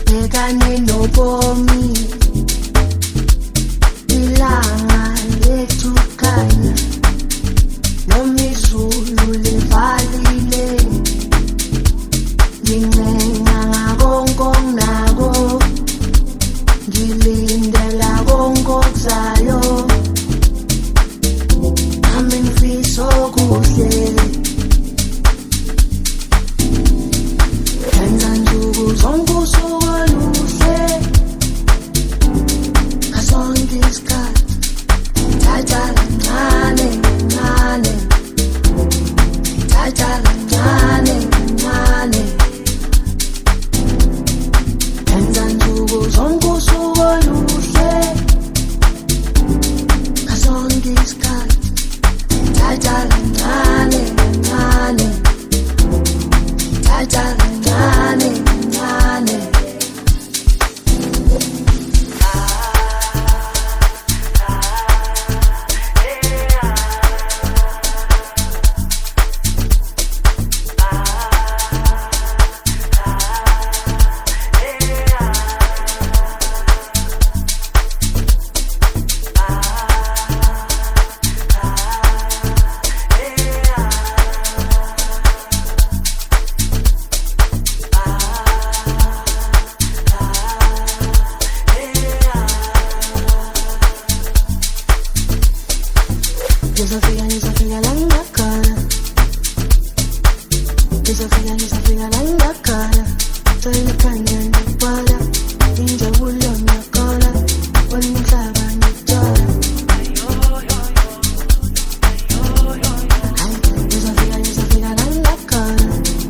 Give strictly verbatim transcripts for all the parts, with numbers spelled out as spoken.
bekane nobomi ilanga lethu khanya noma izulu livalile ngincenga ngakonke onginako ngilindela konke okuzayo nami ngifisa okuhle enza nsuku zonke usuku oluhle ngasonke isikhathi thatha kancane kancane thatha kancane kancane enza nsuku zonke usuku oluhle ngasonke isikhathi thatha kancane kancane thatha kancane kancane Desafía, desafía la en la cara. Desafía, desafía la en la cara. Soy la caña en la para. Ninja bulla en la cara. Cuando estaba en la cara. Desafía, desafía la en la cara.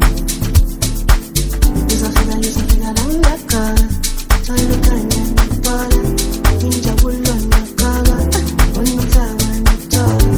Desafía, desafía la en la cara. Soy la caña en la para. Ninja bulla en la cara. Cuando estaba en la cara.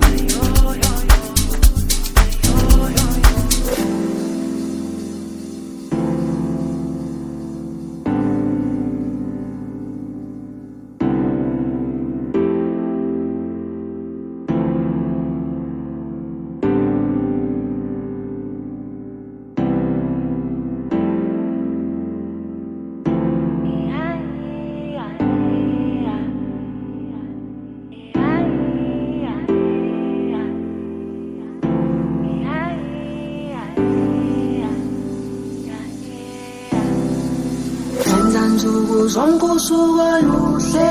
Nsuku zonke usuku oluhle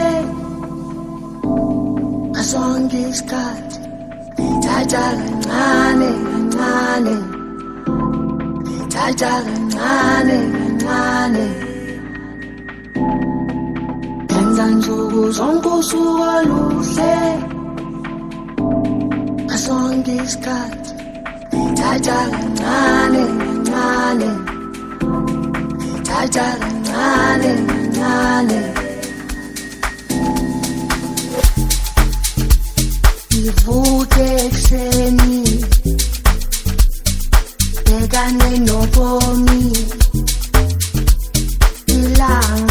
ngasonke isikhathi thatha kancane kancane thatha kancane kancane enza nsuku zonke usuku oluhle ngasonke isikhathi thatha kancane kancane thatha kancane kancane ivuke ekuseni bekane nobomi ilanga